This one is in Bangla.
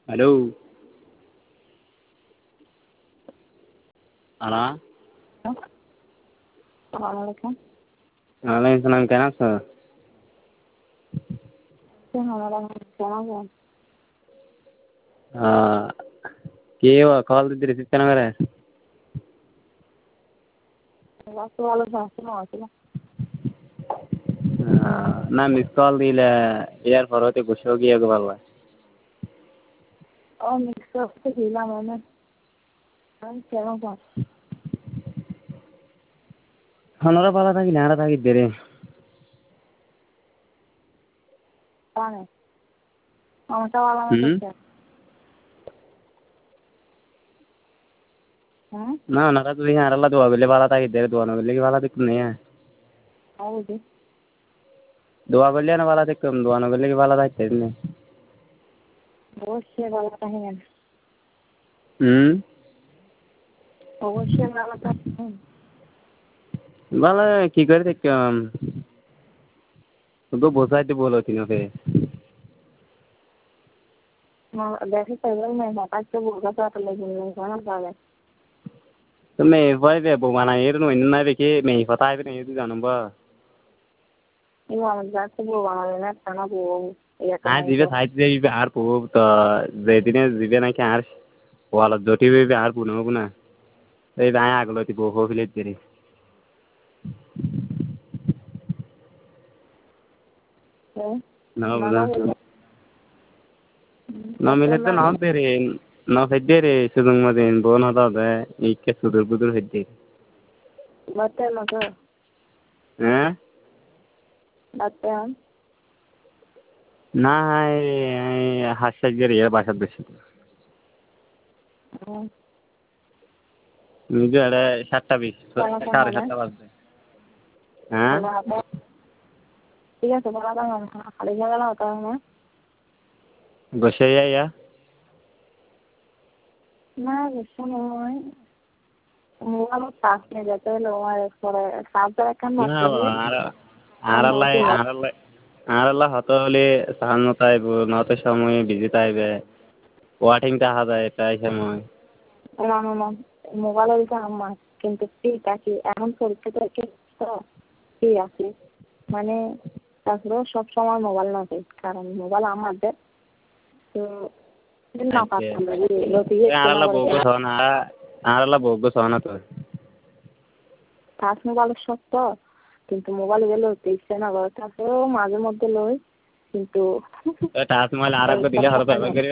हेलो अला Assalamualaikum. Waalaikumsalam কেমন আছো? Assalamualaikum. কে কল দিতে রিসিভ কেন করে? Waktu lalu saya mau sih. না মিস কল দিলে ইয়ার পরতে বসে গিয়ে বলবা Oh, mixer itu hilang mana? Kan sekarang kan. হনরা পালা থাকি নাড়া থাকি Dere Mana? Kamu tahu alamat হুম apa? না নাড়া তো দেখি আড়ালা দোয়া গেলে পালা থাকি দেরে দোয়া না গেলে কি পালা দেখুন নেই Tahu deh. দোয়া করলে না পালা দেখুন দোয়া না গেলে কি পালা থাকতে নেই অবশ্যই ভালো থাকেন। হুম অবশ্যই ভালো থাকেন। ভালো কি করে দেখতাম তো বোঝাইতে বলো তিনকে দেখি তাহলে मैं हटात से बोलगा तो आता लेकिन नहीं खाना पावे। तो मैं भाई बे बुमाना ये तो इन ना देखिए मैं ही पता है नहीं तो जानूँ बा ये वाला जात से बोलवा लेना खाना बोल या हाँ कहीं जीवे तो। साइड से भी आर पो तो जेदिने जीवे ना क्या आर वाला जोटी भी आर पुनो पुना এই বাই আগলতি বহু ফিলে দেরি না বুঝা না মিলে তো নাও দেরে না ফেদেরে সুদুং মদিন বোন হতা দে ইকে সুদুর বুদুর ফেদে Betul maka. হ্যাঁ Betul. না হাসা গেরে এর বাসা বেশি নিজে আরে 7:20 7:30 বাজে হ্যাঁ Kalau apa? ঠিক আছে বলা দাও খালি জায়গা না হতা না বসে ইয়া না বেশি নয় মোবাইল পাস নিয়ে যেতে হলো আমার পরে চার্জার এখন না নষ্ট হয়ে আর আল্লাহ হত হলে সাহায্য তাইব নত সময় বিজি তাইবে ওয়াটিং দেখা যায় এটাই সময় না না না মোবাইলের দিকে আমার কিন্তু ফ্রি থাকি এখন পরীক্ষা থেকে তো ফ্রি আছি মানে তারপরেও সব সময় মোবাইল না চাই কারণ মোবাইল আমাদের তো না পারতাম আল্লাহ বউকে সনা আল্লাহ বউকে সনা তো টাচ মোবাইলের শখ তো কিন্তু মোবাইল গেলে হতে ইচ্ছে না করে তারপরেও মাঝে মধ্যে লই কিন্তু টাচ মোবাইল আর একবার দিলে হলো ব্যবহার